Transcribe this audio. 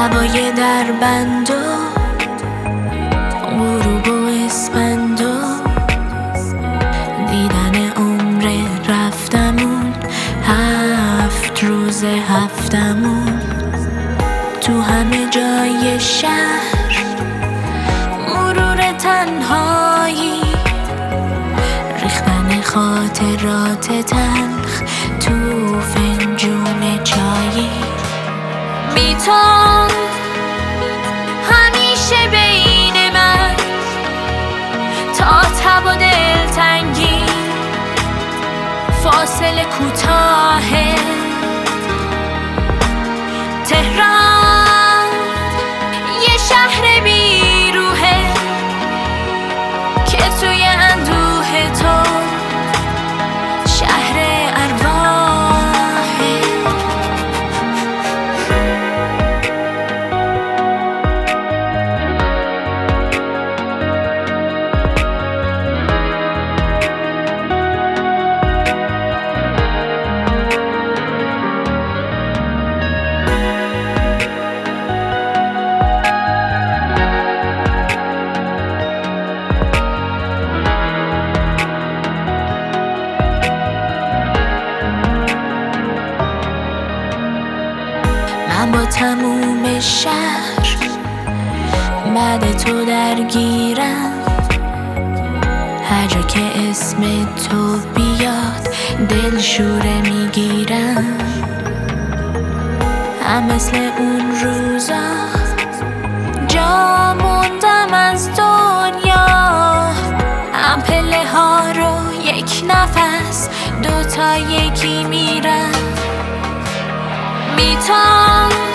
هوای در بند و غروب و اسپند و دیدن عمر رفتمون 7 روز هفتمون تو همه جای شهر مرور تنهایی ریختن خاطرات تلخ تو فنجون چایی بی تو همیشه بین من تا تب و دلتنگی فاصله کوتاهه تهران یه شهر بی روحه که توی اندوه تو شهر ارواحه من با تموم شهر بعد تو درگیرم هر جا که اسم تو بیاد دل شوره میگیرم هم مثل اون روزا جا موندم از دنیا هم پله ها رو یک نفس 2 تا یکی میرم بی تو